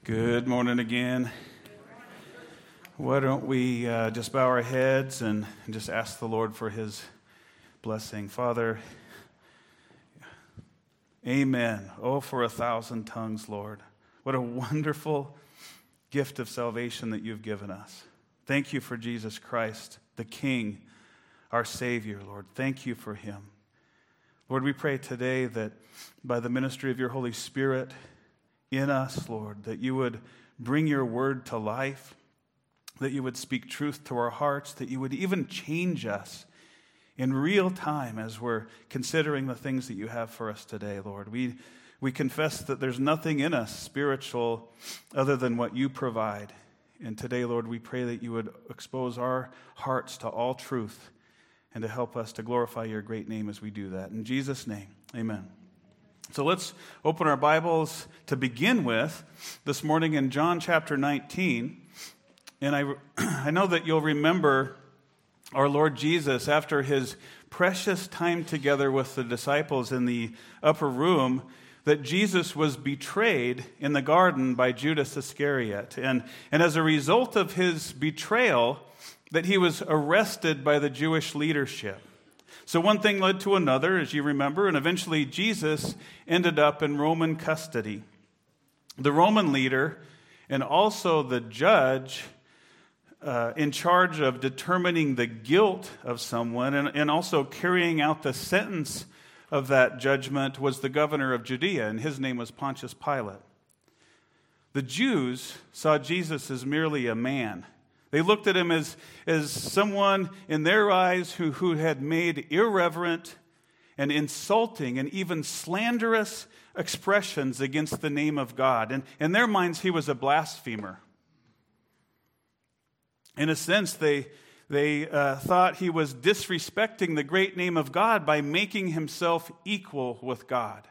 Good morning again. Why don't we just bow our heads and just ask the Lord for His blessing. Father, amen. Oh, for 1,000 tongues, Lord. What a wonderful gift of salvation that you've given us. Thank you for Jesus Christ, the King, our Savior, Lord. Thank you for Him. Lord, we pray today that by the ministry of your Holy Spirit in us, Lord, that you would bring your word to life, that you would speak truth to our hearts, that you would even change us in real time as we're considering the things that you have for us today, Lord. We confess that there's nothing in us spiritual other than what you provide. And today, Lord, we pray that you would expose our hearts to all truth and to help us to glorify your great name as we do that. In Jesus' name, amen. So let's open our Bibles to begin with this morning in John chapter 19. And I know that you'll remember our Lord Jesus after his precious time together with the disciples in the upper room, that Jesus was betrayed in the garden by Judas Iscariot. And as a result of his betrayal, that he was arrested by the Jewish leadership. So one thing led to another, as you remember, and eventually Jesus ended up in Roman custody. The Roman leader and also the judge in charge of determining the guilt of someone and also carrying out the sentence of that judgment was the governor of Judea, and his name was Pontius Pilate. The Jews saw Jesus as merely a man. They looked at him as someone in their eyes who had made irreverent and insulting and even slanderous expressions against the name of God. And in their minds, he was a blasphemer. In a sense, they thought he was disrespecting the great name of God by making himself equal with God.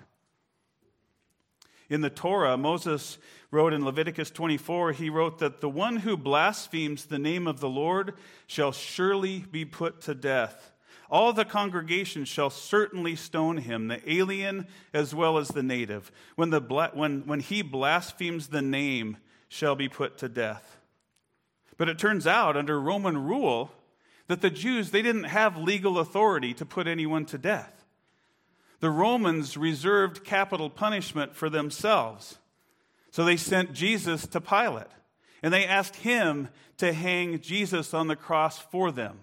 In the Torah, Moses wrote in Leviticus 24, he wrote that the one who blasphemes the name of the Lord shall surely be put to death. All the congregation shall certainly stone him, the alien as well as the native. When he blasphemes the name, shall be put to death. But it turns out, under Roman rule, that the Jews, they didn't have legal authority to put anyone to death. The Romans reserved capital punishment for themselves. So they sent Jesus to Pilate, and they asked him to hang Jesus on the cross for them.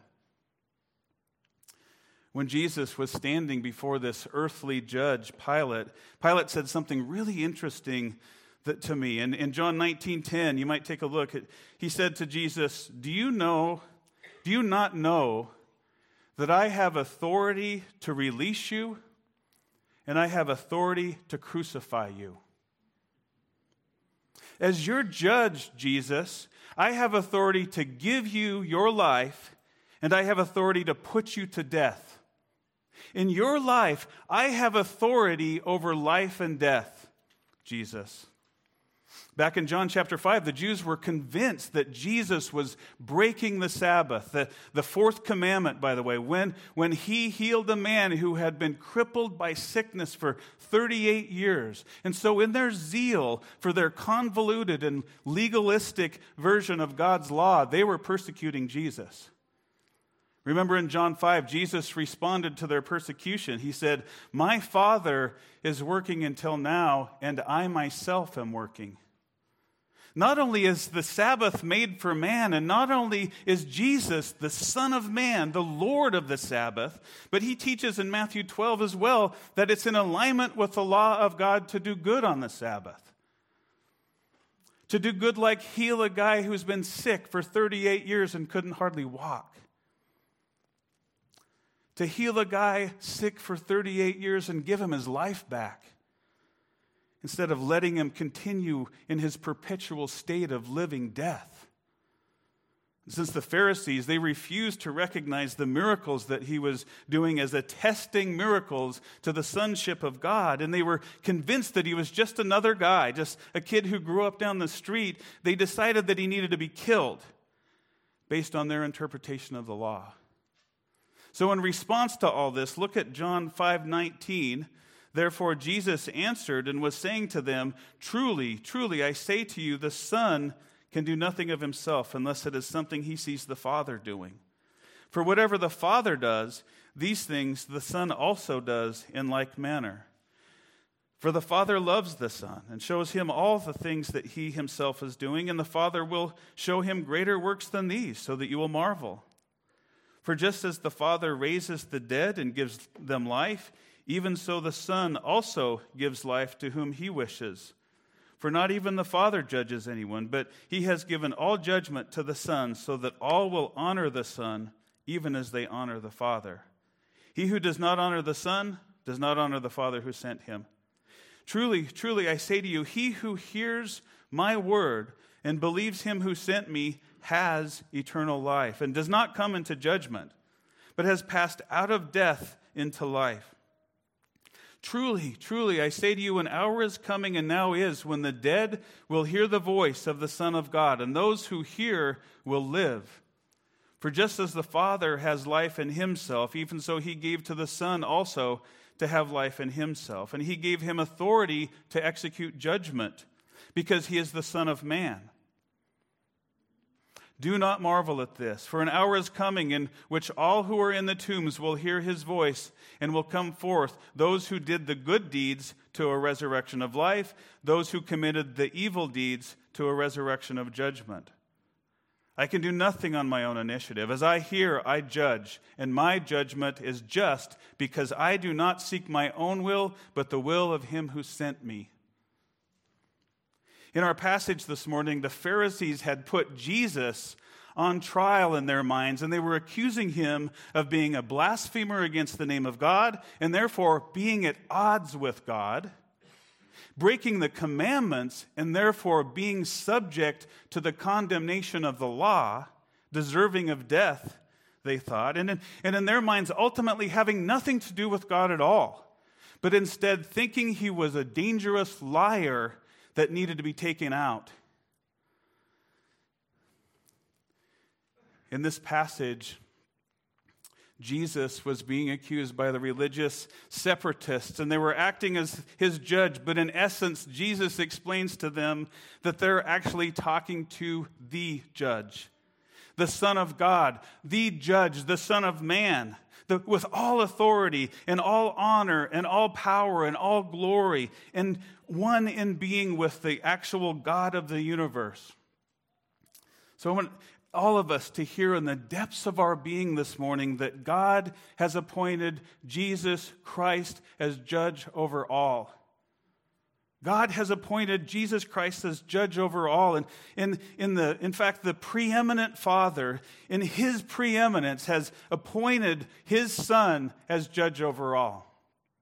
When Jesus was standing before this earthly judge, Pilate said something really interesting to me. And in John 19:10, you might take a look. He said to Jesus, do you not know that I have authority to release you, and I have authority to crucify you? As your judge, Jesus, I have authority to give you your life, and I have authority to put you to death. In your life, I have authority over life and death, Jesus. Back in John chapter 5, the Jews were convinced that Jesus was breaking the Sabbath, the fourth commandment, by the way, when he healed a man who had been crippled by sickness for 38 years. And so in their zeal for their convoluted and legalistic version of God's law, they were persecuting Jesus. Remember in John 5, Jesus responded to their persecution. He said, my Father is working until now, and I myself am working. Not only is the Sabbath made for man, and not only is Jesus the Son of Man, the Lord of the Sabbath, but he teaches in Matthew 12 as well that it's in alignment with the law of God to do good on the Sabbath. To do good like heal a guy who's been sick for 38 years and couldn't hardly walk. To heal a guy sick for 38 years and give him his life back, instead of letting him continue in his perpetual state of living death. Since the Pharisees, they refused to recognize the miracles that he was doing as attesting miracles to the sonship of God, and they were convinced that he was just another guy, just a kid who grew up down the street, they decided that he needed to be killed based on their interpretation of the law. So in response to all this, look at John 5:19. Therefore Jesus answered and was saying to them, Truly, truly, I say to you, the Son can do nothing of himself unless it is something he sees the Father doing. For whatever the Father does, these things the Son also does in like manner. For the Father loves the Son and shows him all the things that he himself is doing, and the Father will show him greater works than these, so that you will marvel. For just as the Father raises the dead and gives them life, even so the Son also gives life to whom he wishes. For not even the Father judges anyone, but he has given all judgment to the Son, so that all will honor the Son, even as they honor the Father. He who does not honor the Son does not honor the Father who sent him. Truly, truly, I say to you, he who hears my word and believes him who sent me has eternal life, and does not come into judgment, but has passed out of death into life. Truly, truly, I say to you, an hour is coming and now is, when the dead will hear the voice of the Son of God, and those who hear will live. For just as the Father has life in himself, even so he gave to the Son also to have life in himself. And he gave him authority to execute judgment, because he is the Son of Man. Do not marvel at this, for an hour is coming in which all who are in the tombs will hear his voice and will come forth, those who did the good deeds to a resurrection of life, those who committed the evil deeds to a resurrection of judgment. I can do nothing on my own initiative. As I hear, I judge, and my judgment is just, because I do not seek my own will, but the will of him who sent me. In our passage this morning, the Pharisees had put Jesus on trial in their minds, and they were accusing him of being a blasphemer against the name of God, and therefore being at odds with God, breaking the commandments, and therefore being subject to the condemnation of the law, deserving of death, they thought, and in their minds ultimately having nothing to do with God at all, but instead thinking he was a dangerous liar that needed to be taken out. In this passage, Jesus was being accused by the religious separatists, and they were acting as his judge, but in essence, Jesus explains to them that they're actually talking to the judge, the Son of God, the judge, the Son of Man, with all authority and all honor and all power and all glory, and one in being with the actual God of the universe. So I want all of us to hear in the depths of our being this morning that God has appointed Jesus Christ as judge over all. God has appointed Jesus Christ as judge over all. And in fact, the preeminent Father, in his preeminence, has appointed his Son as judge over all.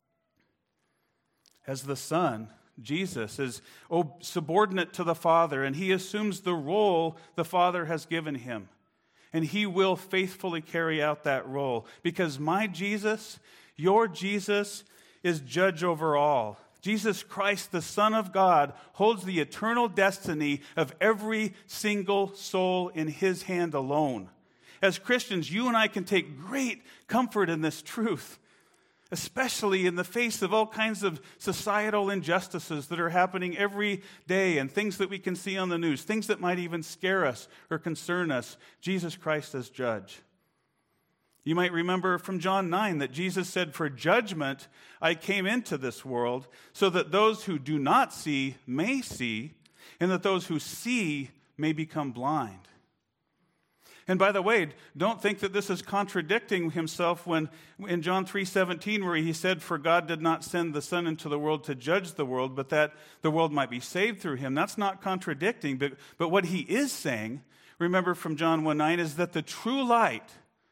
As the Son, Jesus is subordinate to the Father, and he assumes the role the Father has given him. And he will faithfully carry out that role, because my Jesus, your Jesus, is judge over all. Jesus Christ, the Son of God, holds the eternal destiny of every single soul in his hand alone. As Christians, you and I can take great comfort in this truth, especially in the face of all kinds of societal injustices that are happening every day and things that we can see on the news, things that might even scare us or concern us. Jesus Christ as judge. You might remember from John 9 that Jesus said, "For judgment I came into this world, so that those who do not see may see, and that those who see may become blind." And by the way, don't think that this is contradicting himself when in John 3:17, where he said, "For God did not send the Son into the world to judge the world, but that the world might be saved through him." That's not contradicting, but what he is saying, remember from John 1:9, is that the true light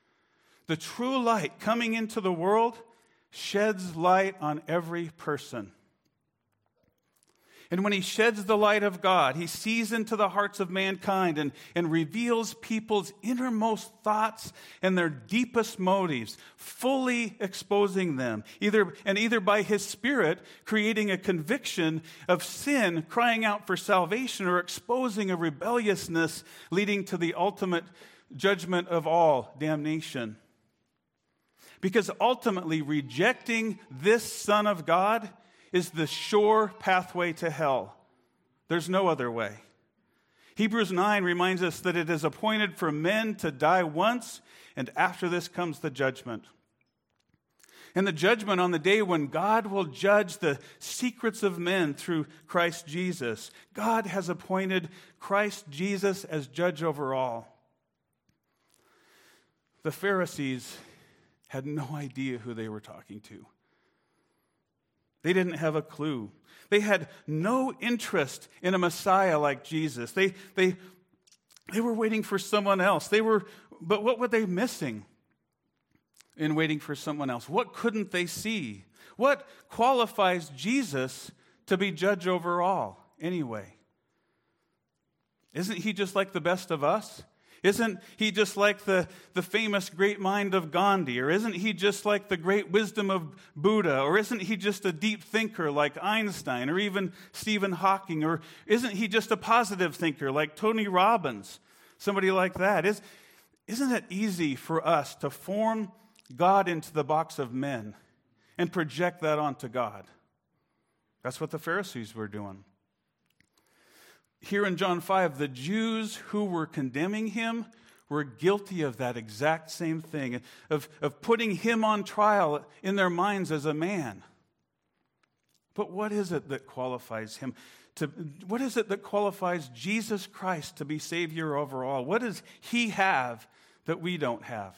coming into the world sheds light on every person. And when he sheds the light of God, he sees into the hearts of mankind and reveals people's innermost thoughts and their deepest motives, fully exposing them, either by his Spirit creating a conviction of sin, crying out for salvation, or exposing a rebelliousness leading to the ultimate judgment of all, damnation. Because ultimately, rejecting this Son of God is the sure pathway to hell. There's no other way. Hebrews 9 reminds us that it is appointed for men to die once, and after this comes the judgment. And the judgment on the day when God will judge the secrets of men through Christ Jesus. God has appointed Christ Jesus as judge over all. The Pharisees had no idea who they were talking to. They didn't have a clue. They had no interest in a Messiah like Jesus. They were waiting for someone else. But what were they missing in waiting for someone else? What couldn't they see? What qualifies Jesus to be judge over all anyway? Isn't he just like the best of us? Isn't he just like the famous great mind of Gandhi? Or isn't he just like the great wisdom of Buddha? Or isn't he just a deep thinker like Einstein or even Stephen Hawking? Or isn't he just a positive thinker like Tony Robbins? Somebody like that. Isn't it easy for us to form God into the box of men and project that onto God? That's what the Pharisees were doing. Here in John 5, the Jews who were condemning him were guilty of that exact same thing, of putting him on trial in their minds as a man. But what is it that qualifies him? What is it that qualifies Jesus Christ to be Savior over all? What does he have that we don't have?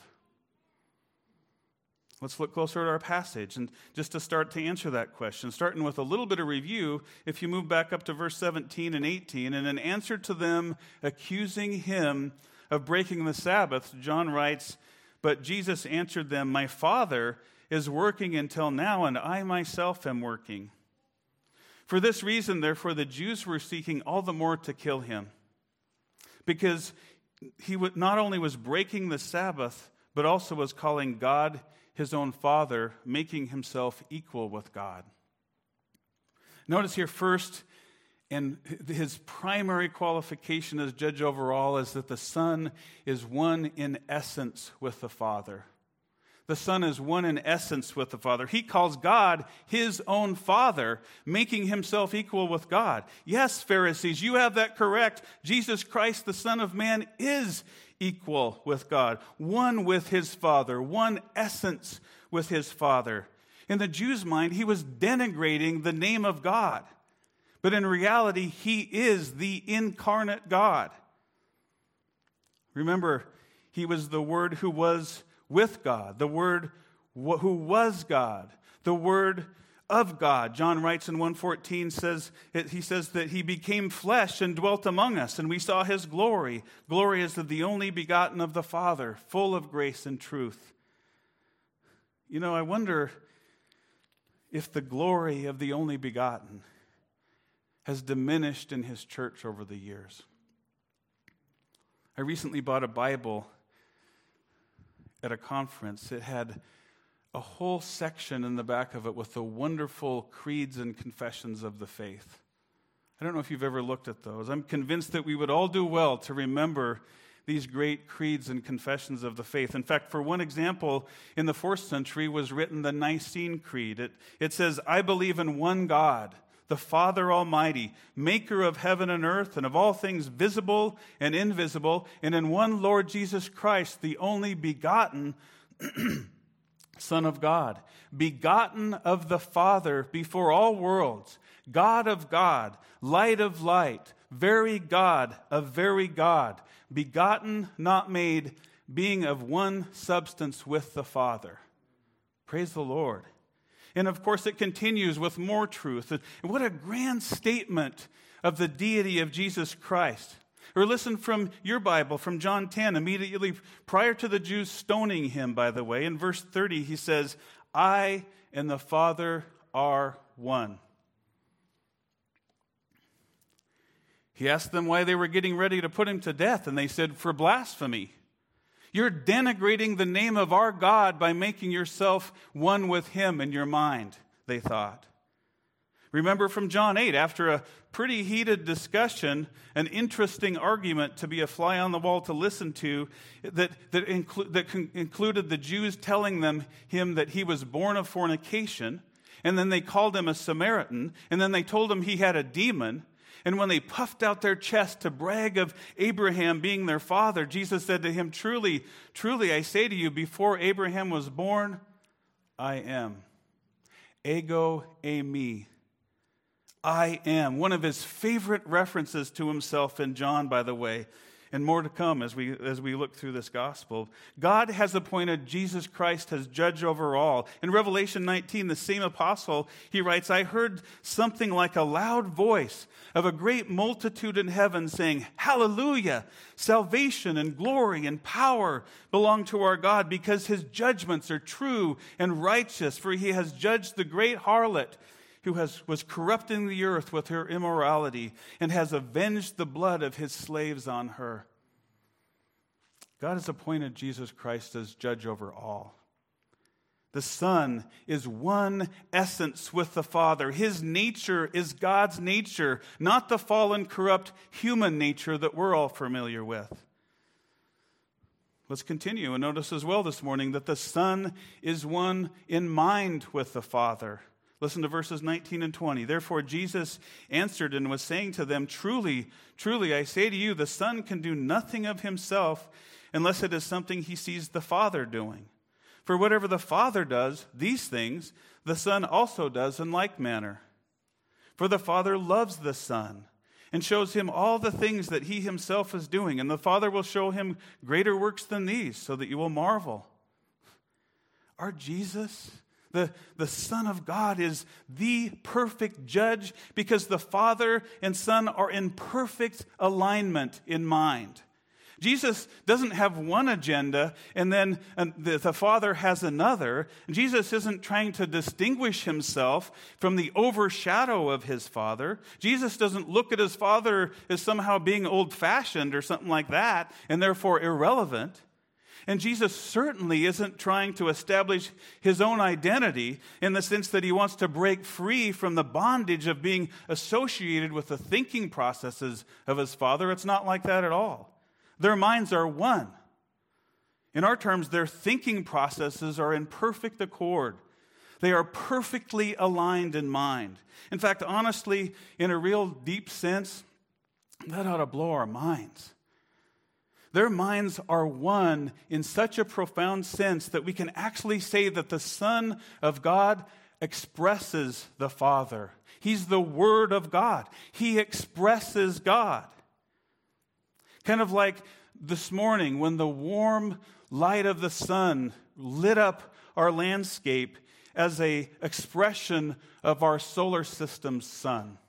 Let's look closer at our passage, and just to start to answer that question, starting with a little bit of review, if you move back up to verse 17 and 18, and in answer to them accusing him of breaking the Sabbath, John writes, "But Jesus answered them, 'My Father is working until now, and I myself am working.' For this reason, therefore, the Jews were seeking all the more to kill him, because he not only was breaking the Sabbath, but also was calling God his own Father, making himself equal with God." Notice here first, and his primary qualification as judge over all is that the Son is one in essence with the Father. The Son is one in essence with the Father. He calls God his own Father, making himself equal with God. Yes, Pharisees, you have that correct. Jesus Christ, the Son of Man, is equal with God, one with his Father, one essence with his Father. In the Jews' mind, he was denigrating the name of God. But in reality, he is the incarnate God. Remember, he was the Word who was with God, the Word who was God, the Word of God. John writes in 1:14, he says that he became flesh and dwelt among us, and we saw his glory. Glory is of the only begotten of the Father, full of grace and truth. You know, I wonder if the glory of the only begotten has diminished in his church over the years. I recently bought a Bible at a conference. It had a whole section in the back of it with the wonderful creeds and confessions of the faith. I don't know if you've ever looked at those. I'm convinced that we would all do well to remember these great creeds and confessions of the faith. In fact, for one example, in the 4th century was written the Nicene Creed. It says, "I believe in one God, the Father Almighty, maker of heaven and earth and of all things visible and invisible, and in one Lord Jesus Christ, the only begotten Son of God, begotten of the Father before all worlds, God of God, light of light, very God of very God, begotten, not made, being of one substance with the Father." Praise the Lord. And of course, it continues with more truth. And what a grand statement of the deity of Jesus Christ. Or listen from your Bible, from John 10, immediately prior to the Jews stoning him, by the way. In verse 30, he says, "I and the Father are one." He asked them why they were getting ready to put him to death, and they said, "For blasphemy. You're denigrating the name of our God by making yourself one with him in your mind," they thought. Remember from John 8, after a pretty heated discussion, an interesting argument to be a fly on the wall to listen to, that included the Jews telling him that he was born of fornication, and then they called him a Samaritan, and then they told him he had a demon. And when they puffed out their chest to brag of Abraham being their father, Jesus said to him, "Truly, truly, I say to you, before Abraham was born, I am. Ego eimi. I am." One of his favorite references to himself in John, by the way, and more to come as we look through this gospel. God has appointed Jesus Christ as judge over all. In Revelation 19, the same apostle, he writes, "I heard something like a loud voice of a great multitude in heaven saying, 'Hallelujah! Salvation and glory and power belong to our God, because his judgments are true and righteous, for he has judged the great harlot who was corrupting the earth with her immorality, and has avenged the blood of his slaves on her.'" God has appointed Jesus Christ as judge over all. The Son is one essence with the Father. His nature is God's nature, not the fallen, corrupt human nature that we're all familiar with. Let's continue and notice as well this morning that the Son is one in mind with the Father. Listen to verses 19 and 20. "Therefore Jesus answered and was saying to them, 'Truly, truly, I say to you, the Son can do nothing of himself unless it is something he sees the Father doing. For whatever the Father does, these things, the Son also does in like manner. For the Father loves the Son and shows him all the things that he himself is doing, and the Father will show him greater works than these, so that you will marvel.'" Our Jesus, the Son of God, is the perfect judge because the Father and Son are in perfect alignment in mind. Jesus doesn't have one agenda and then the Father has another. Jesus isn't trying to distinguish himself from the overshadow of his Father. Jesus doesn't look at his Father as somehow being old-fashioned or something like that and therefore irrelevant. And Jesus certainly isn't trying to establish his own identity in the sense that he wants to break free from the bondage of being associated with the thinking processes of his Father. It's not like that at all. Their minds are one. In our terms, their thinking processes are in perfect accord. They are perfectly aligned in mind. In fact, honestly, in a real deep sense, that ought to blow our minds. Their minds are one in such a profound sense that we can actually say that the Son of God expresses the Father. He's the Word of God. He expresses God. Kind of like this morning when the warm light of the sun lit up our landscape as an expression of our solar system's sun.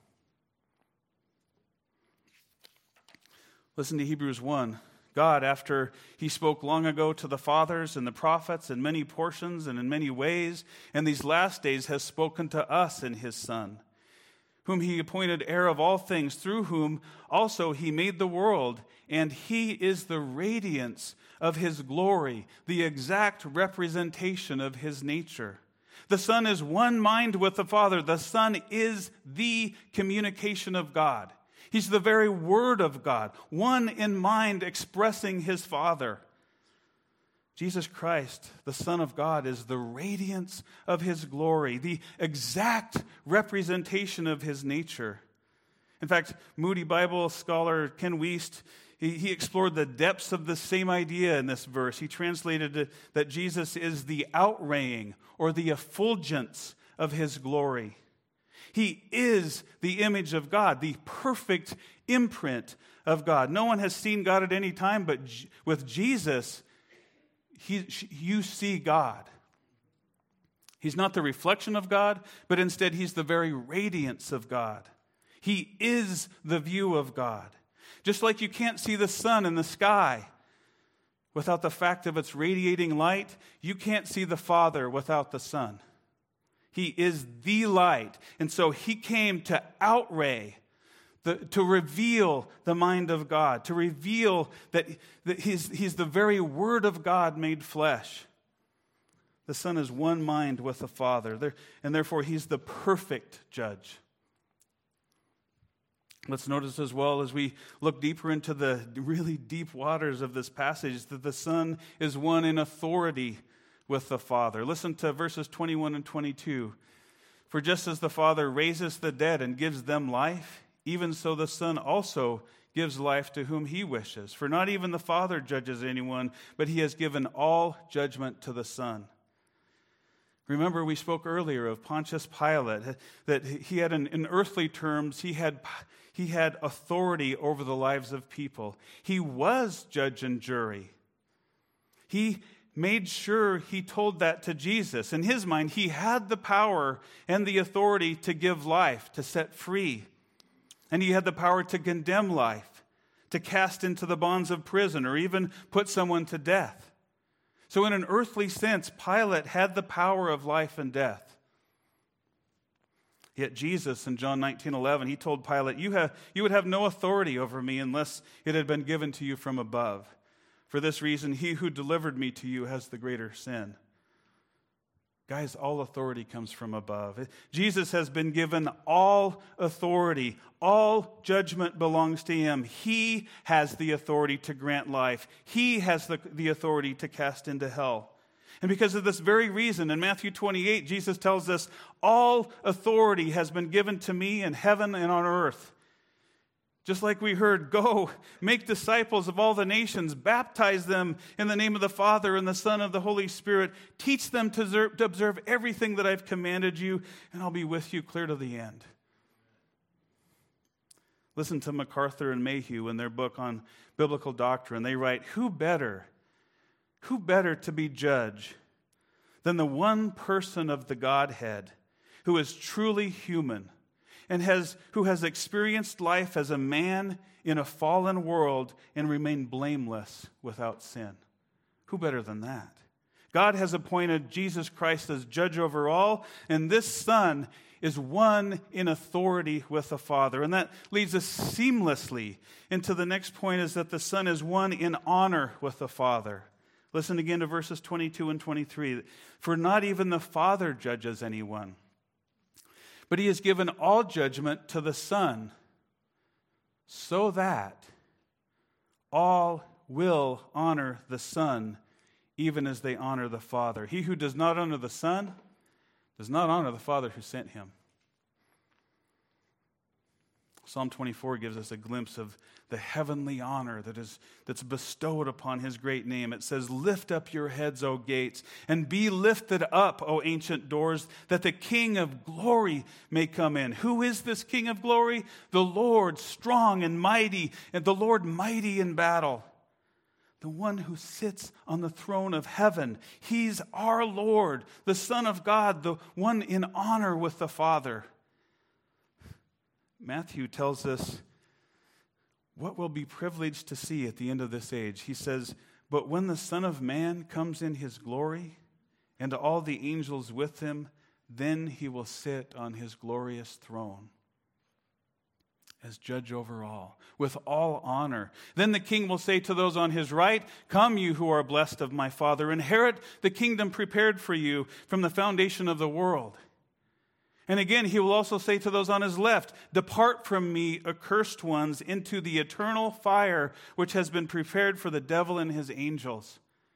Listen to Hebrews 1. God, after he spoke long ago to the fathers and the prophets in many portions and in many ways, in these last days has spoken to us in his Son, whom he appointed heir of all things, through whom also he made the world, and he is the radiance of his glory, the exact representation of his nature. The Son is one mind with the Father. The Son is the communication of God. He's the very Word of God, one in mind expressing his Father. Jesus Christ, the Son of God, is the radiance of his glory, the exact representation of his nature. In fact, Moody Bible scholar Ken Wiest, he explored the depths of the same idea in this verse. He translated it that Jesus is the outraying or the effulgence of his glory. He is the image of God, the perfect imprint of God. No one has seen God at any time, but with Jesus, you see God. He's not the reflection of God, but instead he's the very radiance of God. He is the view of God. Just like you can't see the sun in the sky without the fact of its radiating light, you can't see the Father without the Son. He is the light. And so he came to outray, to reveal the mind of God, to reveal that he's the very Word of God made flesh. The Son is one mind with the Father, and therefore he's the perfect judge. Let's notice as well as we look deeper into the really deep waters of this passage that the Son is one in authority with the Father. Listen to verses 21 and 22. For just as the Father raises the dead and gives them life, even so the Son also gives life to whom he wishes. For not even the Father judges anyone, but he has given all judgment to the Son. Remember, we spoke earlier of Pontius Pilate, that he had, in earthly terms, he had authority over the lives of people. He was judge and jury. He made sure he told that to Jesus. In his mind, he had the power and the authority to give life, to set free. And he had the power to condemn life, to cast into the bonds of prison, or even put someone to death. So in an earthly sense, Pilate had the power of life and death. Yet Jesus, in John 19:11, he told Pilate, you would have no authority over me unless it had been given to you from above. For this reason, he who delivered me to you has the greater sin. Guys, all authority comes from above. Jesus has been given all authority. All judgment belongs to him. He has the authority to grant life. He has the authority to cast into hell. And because of this very reason, in Matthew 28, Jesus tells us, all authority has been given to me in heaven and on earth. Just like we heard, go, make disciples of all the nations, baptize them in the name of the Father and the Son and the Holy Spirit, teach them to observe everything that I've commanded you, and I'll be with you clear to the end. Listen to MacArthur and Mayhew in their book on biblical doctrine. They write, who better to be judge than the one person of the Godhead who is truly human, and who has experienced life as a man in a fallen world and remained blameless without sin? Who better than that? God has appointed Jesus Christ as judge over all, and this Son is one in authority with the Father. And that leads us seamlessly into the next point, is that the Son is one in honor with the Father. Listen again to verses 22 and 23. For not even the Father judges anyone, but he has given all judgment to the Son, so that all will honor the Son, even as they honor the Father. He who does not honor the Son does not honor the Father who sent him. Psalm 24 gives us a glimpse of the heavenly honor that's bestowed upon his great name. It says, lift up your heads, O gates, and be lifted up, O ancient doors, that the King of glory may come in. Who is this King of glory? The Lord, strong and mighty, and the Lord mighty in battle. The one who sits on the throne of heaven. He's our Lord, the Son of God, the one in honor with the Father. Matthew tells us what we'll be privileged to see at the end of this age. He says, but when the Son of Man comes in his glory, and all the angels with him, then he will sit on his glorious throne as judge over all, with all honor. Then the King will say to those on his right, come, you who are blessed of my Father, inherit the kingdom prepared for you from the foundation of the world. And again, he will also say to those on his left, depart from me, accursed ones, into the eternal fire which has been prepared for the devil and his angels.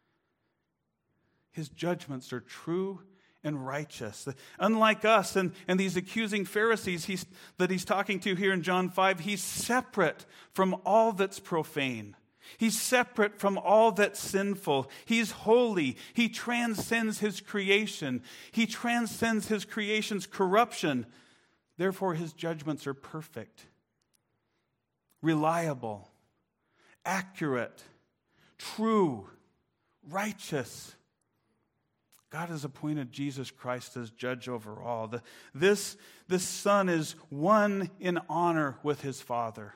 His judgments are true and righteous. Unlike us and these accusing Pharisees that he's talking to here in John 5, he's separate from all that's profane. He's separate from all that's sinful. He's holy. He transcends his creation. He transcends his creation's corruption. Therefore, his judgments are perfect, reliable, accurate, true, righteous. God has appointed Jesus Christ as judge over all. This Son is one in honor with his Father.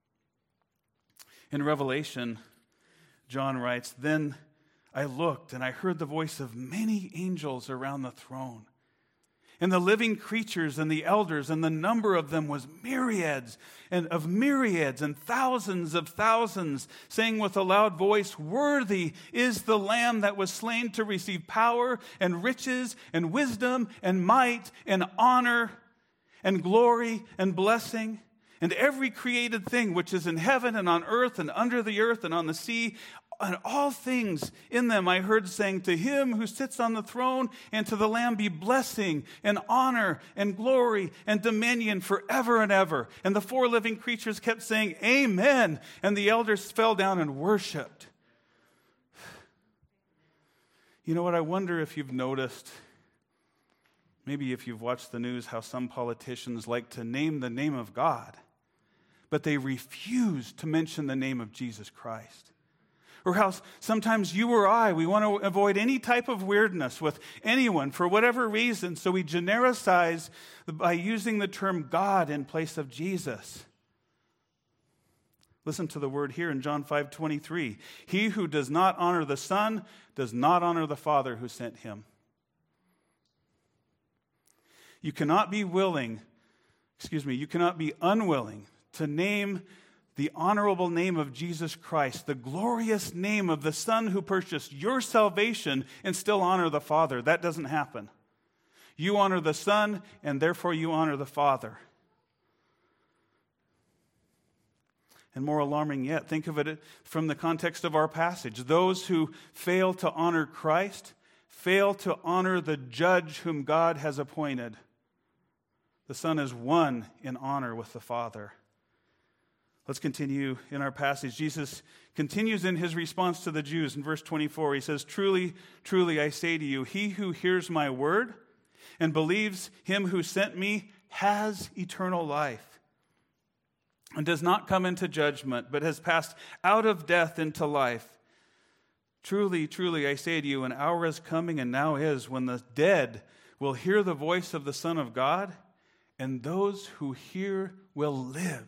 In Revelation, John writes, then I looked and I heard the voice of many angels around the throne, and the living creatures and the elders, and the number of them was myriads and thousands of thousands, saying with a loud voice, worthy is the Lamb that was slain to receive power and riches and wisdom and might and honor and glory and blessing. And every created thing which is in heaven and on earth and under the earth and on the sea, and all things in them I heard saying, to him who sits on the throne and to the Lamb be blessing and honor and glory and dominion forever and ever. And the four living creatures kept saying, Amen. And the elders fell down and worshiped. You know what? I wonder if you've noticed, maybe if you've watched the news, how some politicians like to name the name of God, but they refuse to mention the name of Jesus Christ. Or how sometimes you or I, we want to avoid any type of weirdness with anyone for whatever reason, so we genericize by using the term God in place of Jesus. Listen to the word here in John 5:23. He who does not honor the Son does not honor the Father who sent him. You cannot be unwilling to name the honorable name of Jesus Christ, the glorious name of the Son who purchased your salvation, and still honor the Father. That doesn't happen. You honor the Son, and therefore you honor the Father. And more alarming yet, think of it from the context of our passage. Those who fail to honor Christ fail to honor the judge whom God has appointed. The Son is one in honor with the Father. Let's continue in our passage. Jesus continues in his response to the Jews in verse 24. He says, Truly, truly, I say to you, he who hears my word and believes him who sent me has eternal life and does not come into judgment, but has passed out of death into life. Truly, truly, I say to you, an hour is coming and now is when the dead will hear the voice of the Son of God, and those who hear will live.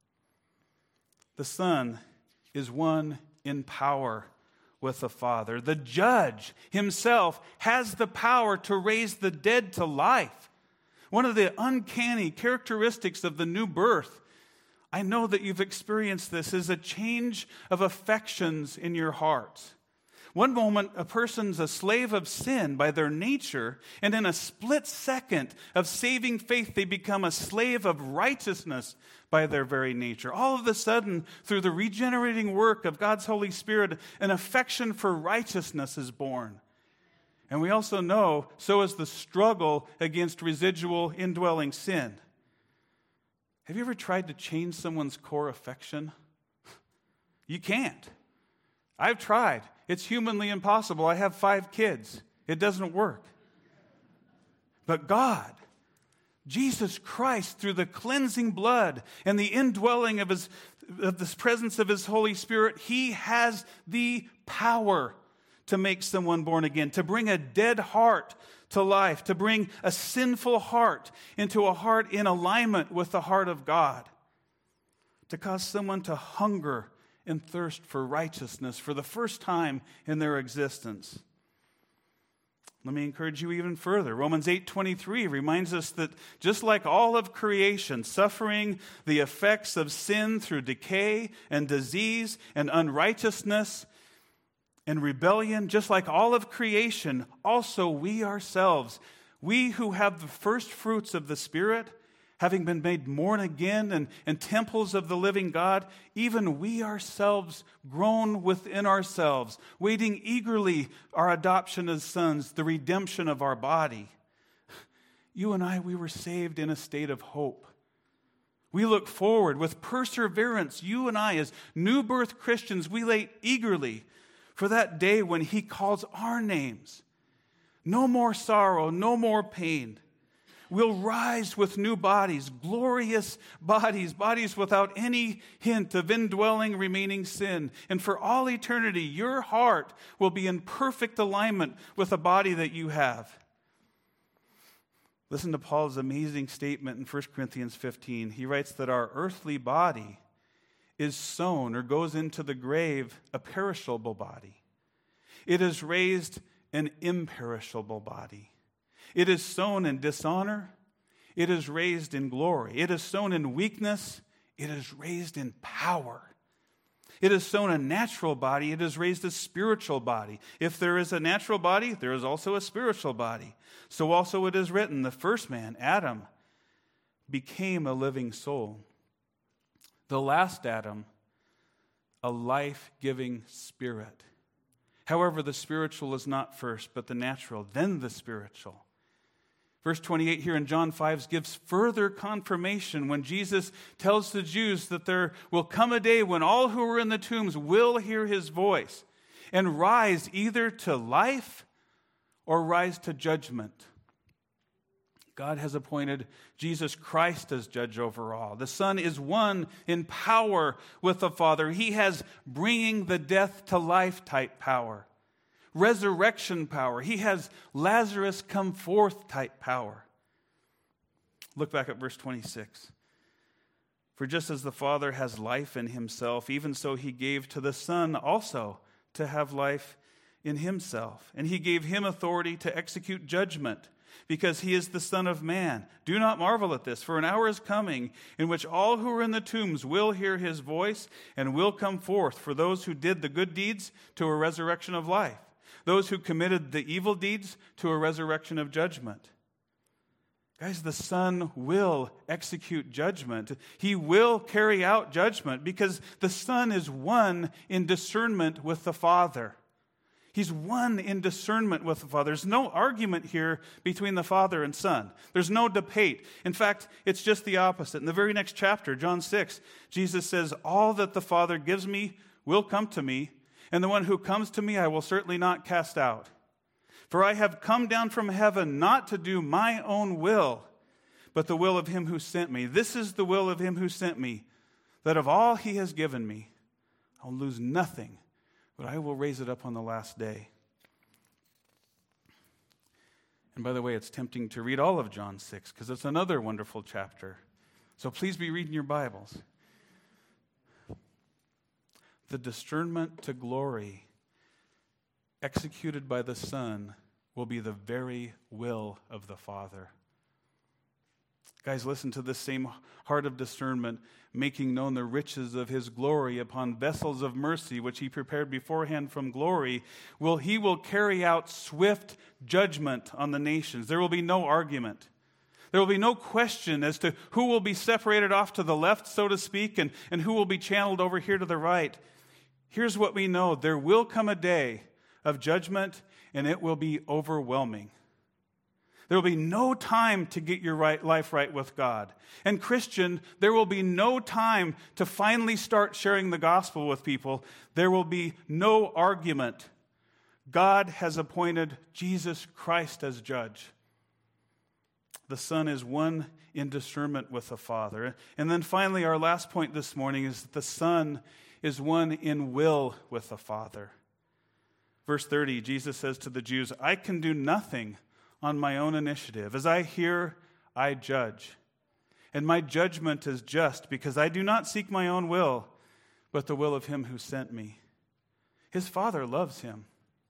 The Son is one in power with the Father. The judge himself has the power to raise the dead to life. One of the uncanny characteristics of the new birth, I know that you've experienced this, is a change of affections in your heart. One moment, a person's a slave of sin by their nature, and in a split second of saving faith, they become a slave of righteousness by their very nature. All of a sudden, through the regenerating work of God's Holy Spirit, an affection for righteousness is born. And we also know, so is the struggle against residual indwelling sin. Have you ever tried to change someone's core affection? You can't. I've tried. It's humanly impossible. I have 5 kids. It doesn't work. But God, Jesus Christ, through the cleansing blood and the indwelling of the presence of his Holy Spirit, he has the power to make someone born again, to bring a dead heart to life, to bring a sinful heart into a heart in alignment with the heart of God, to cause someone to hunger and thirst for righteousness for the first time in their existence. Let me encourage you even further. Romans 8:23 reminds us that just like all of creation, suffering the effects of sin through decay and disease and unrighteousness and rebellion, just like all of creation, also we ourselves, we who have the first fruits of the Spirit, having been made born again and temples of the living God, even we ourselves groan within ourselves, waiting eagerly our adoption as sons, the redemption of our body. You and I, we were saved in a state of hope. We look forward with perseverance. You and I, as new birth Christians, we wait eagerly for that day when he calls our names. No more sorrow, no more pain. We'll rise with new bodies, glorious bodies, bodies without any hint of indwelling remaining sin. And for all eternity, your heart will be in perfect alignment with the body that you have. Listen to Paul's amazing statement in 1 Corinthians 15. He writes that our earthly body is sown or goes into the grave a perishable body. It is raised an imperishable body. It is sown in dishonor. It is raised in glory. It is sown in weakness. It is raised in power. It is sown a natural body. It is raised a spiritual body. If there is a natural body, there is also a spiritual body. So also it is written, the first man, Adam, became a living soul. The last Adam, a life-giving spirit. However, the spiritual is not first, but the natural, then the spiritual. Verse 28 here in John 5 gives further confirmation when Jesus tells the Jews that there will come a day when all who are in the tombs will hear his voice and rise either to life or rise to judgment. God has appointed Jesus Christ as judge over all. The Son is one in power with the Father. He has bringing the death to life type power. Resurrection power. He has Lazarus come forth type power. Look back at verse 26. For just as the Father has life in himself, even so he gave to the Son also to have life in himself. And he gave him authority to execute judgment, because he is the Son of Man. Do not marvel at this, for an hour is coming in which all who are in the tombs will hear his voice and will come forth, for those who did the good deeds to a resurrection of life, those who committed the evil deeds to a resurrection of judgment. Guys, the Son will execute judgment. He will carry out judgment because the Son is one in discernment with the Father. He's one in discernment with the Father. There's no argument here between the Father and Son. There's no debate. In fact, it's just the opposite. In the very next chapter, John 6, Jesus says, all that the Father gives me will come to me, and the one who comes to me I will certainly not cast out. For I have come down from heaven not to do my own will, but the will of him who sent me. This is the will of him who sent me, that of all he has given me, I'll lose nothing, but I will raise it up on the last day. And by the way, it's tempting to read all of John 6 because it's another wonderful chapter. So please be reading your Bibles. The discernment to glory executed by the Son will be the very will of the Father. Guys, listen to this same heart of discernment, making known the riches of his glory upon vessels of mercy, which he prepared beforehand from glory. He will carry out swift judgment on the nations. There will be no argument. There will be no question as to who will be separated off to the left, so to speak, and who will be channeled over here to the right. Here's what we know. There will come a day of judgment, and it will be overwhelming. There will be no time to get your life right with God. And Christian, there will be no time to finally start sharing the gospel with people. There will be no argument. God has appointed Jesus Christ as judge. The Son is one in discernment with the Father. And then finally, our last point this morning is that the Son is one in will with the Father. Verse 30, Jesus says to the Jews, I can do nothing on my own initiative. As I hear, I judge. And my judgment is just, because I do not seek my own will, but the will of him who sent me. His Father loves him,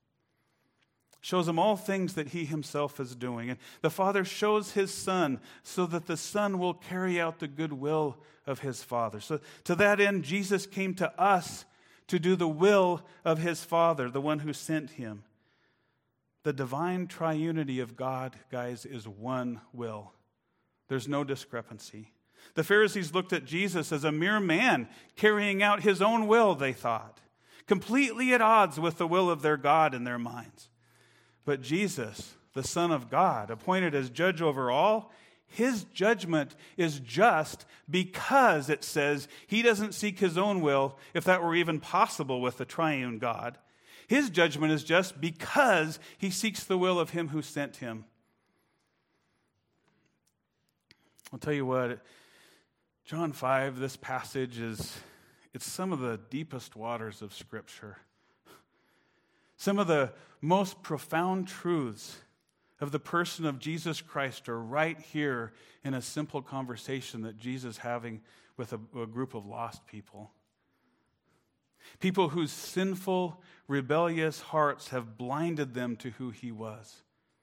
shows him all things that he himself is doing. And the Father shows his Son so that the Son will carry out the good will of his Father. So to that end, Jesus came to us to do the will of his Father, the one who sent him. The divine triunity of God, guys, is one will. There's no discrepancy. The Pharisees looked at Jesus as a mere man carrying out his own will, they thought, completely at odds with the will of their God in their minds. But Jesus, the Son of God, appointed as judge over all, his judgment is just because it says he doesn't seek his own will, if that were even possible with the triune God. His judgment is just because he seeks the will of him who sent him. I'll tell you what, John 5, this passage it's some of the deepest waters of Scripture. Some of the most profound truths of the person of Jesus Christ are right here in a simple conversation that Jesus is having with a group of lost people. People whose sinful, rebellious hearts have blinded them to who he was.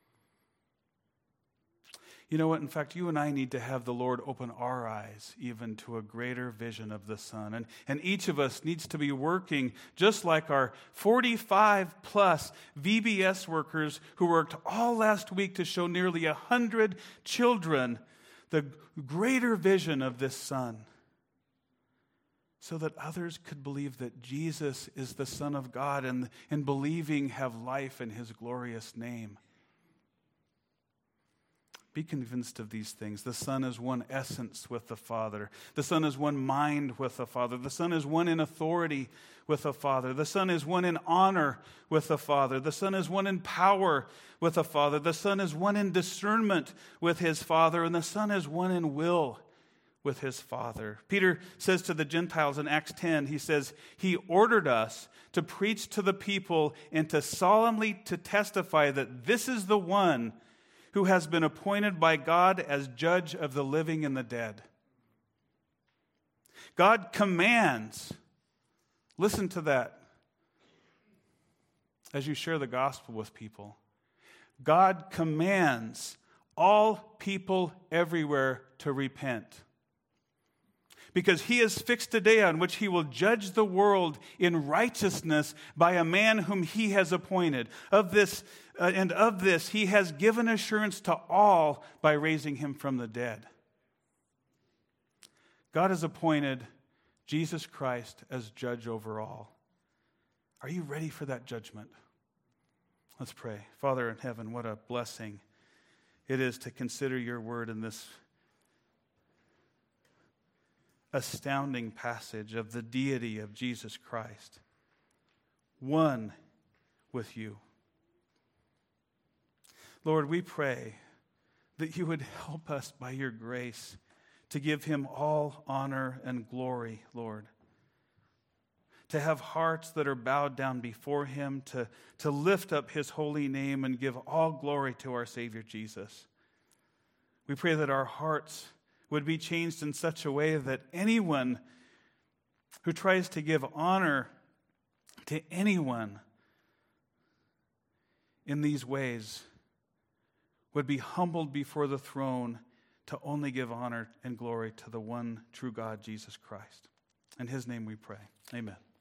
You know what? In fact, you and I need to have the Lord open our eyes even to a greater vision of the Son. And each of us needs to be working just like our 45-plus VBS workers who worked all last week to show nearly 100 children the greater vision of this Son. so that others could believe that Jesus is the Son of God and in believing have life in his glorious name. Be convinced of these things. The Son is one essence with the Father. The Son is one mind with the Father. The Son is one in authority with the Father. The Son is one in honor with the Father. The Son is one in power with the Father. The Son is one in discernment with his Father. And the Son is one in will with his Father. Peter says to the Gentiles in Acts 10, he says, he ordered us to preach to the people and to solemnly to testify that this is the one who has been appointed by God as judge of the living and the dead. God commands, listen to that as you share the gospel with people. God commands all people everywhere to repent, because he has fixed a day on which he will judge the world in righteousness by a man whom he has appointed. Of this he has given assurance to all by raising him from the dead. God has appointed Jesus Christ as judge over all. Are you ready for that judgment? Let's pray. Father in heaven, what a blessing it is to consider your word in this astounding passage of the deity of Jesus Christ, one with you. Lord, we pray that you would help us by your grace to give him all honor and glory, Lord. To have hearts that are bowed down before him, to lift up his holy name and give all glory to our Savior Jesus. We pray that our hearts would be changed in such a way that anyone who tries to give honor to anyone in these ways would be humbled before the throne to only give honor and glory to the one true God, Jesus Christ. In his name we pray. Amen.